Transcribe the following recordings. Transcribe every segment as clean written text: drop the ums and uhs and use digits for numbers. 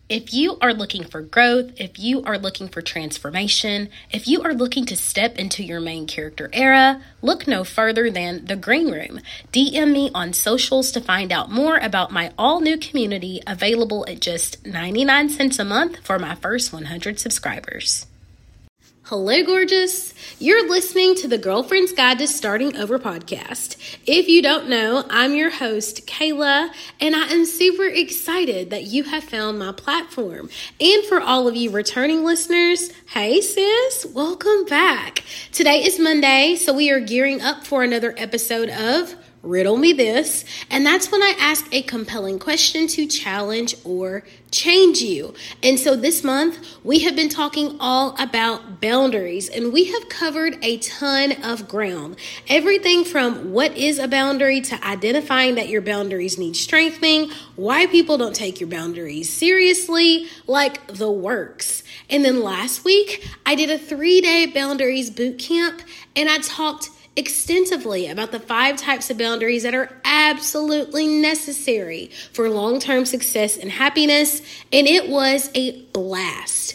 If you are looking for growth, if you are looking for transformation, if you are looking to step into your main character era, look no further than The Green Room. DM me on socials to find out more about my all-new community available at just 99 cents a month for my first 100 subscribers. Hello, gorgeous. You're listening to the Girlfriend's Guide to Starting Over podcast. If you don't know, I'm your host, Kayla, and I am super excited that you have found my platform. And for all of you returning listeners, hey sis, welcome back. Today is Monday, so we are gearing up for another episode of Riddle Me This, and that's when I ask a compelling question to challenge or change you. And so this month, we have been talking all about boundaries, and we have covered a ton of ground. Everything from what is a boundary to identifying that your boundaries need strengthening, why people don't take your boundaries seriously, like the works. And then last week, I did a 3-day boundaries boot camp, and I talked extensively about the 5 types of boundaries that are absolutely necessary for long-term success and happiness, and it was a blast.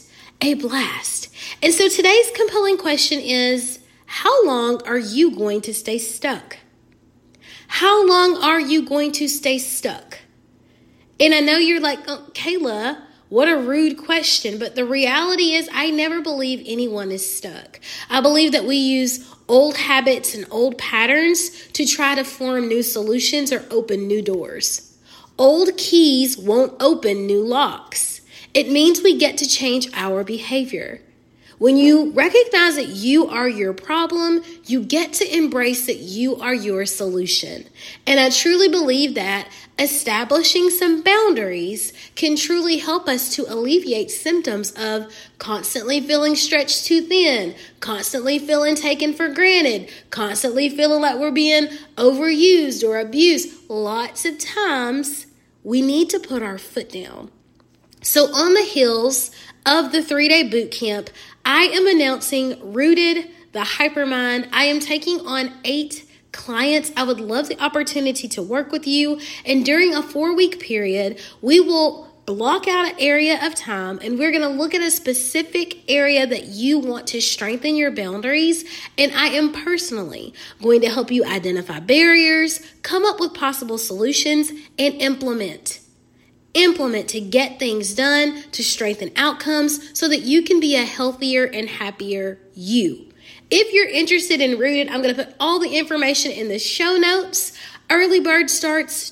And so today's compelling question is, how long are you going to stay stuck? How long are you going to stay stuck? And I know you're like, oh, Kayla, what a rude question, but the reality is I never believe anyone is stuck. I believe that we use old habits and old patterns to try to form new solutions or open new doors. Old keys won't open new locks. It means we get to change our behavior. When you recognize that you are your problem, you get to embrace that you are your solution. And I truly believe that establishing some boundaries can truly help us to alleviate symptoms of constantly feeling stretched too thin, constantly feeling taken for granted, constantly feeling like we're being overused or abused. Lots of times we need to put our foot down. So on the heels of the 3-day boot camp, I am announcing Rooted, the Hypermind. I am taking on 8 clients. I would love the opportunity to work with you. And during a 4-week period, we will block out an area of time and we're going to look at a specific area that you want to strengthen your boundaries. And I am personally going to help you identify barriers, come up with possible solutions, and implement to get things done, to strengthen outcomes so that you can be a healthier and happier you. If you're interested in Rooted, I'm going to put all the information in the show notes. Early bird starts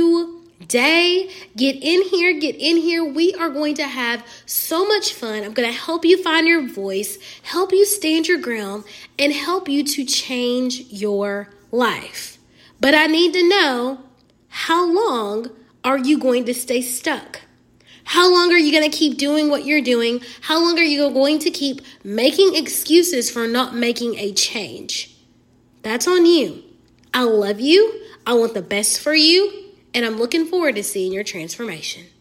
today. Get in here. We are going to have so much fun. I'm going to help you find your voice, help you stand your ground, and help you to change your life. But I need to know, how long are you going to stay stuck? How long are you going to keep doing what you're doing? How long are you going to keep making excuses for not making a change? That's on you. I love you. I want the best for you. And I'm looking forward to seeing your transformation.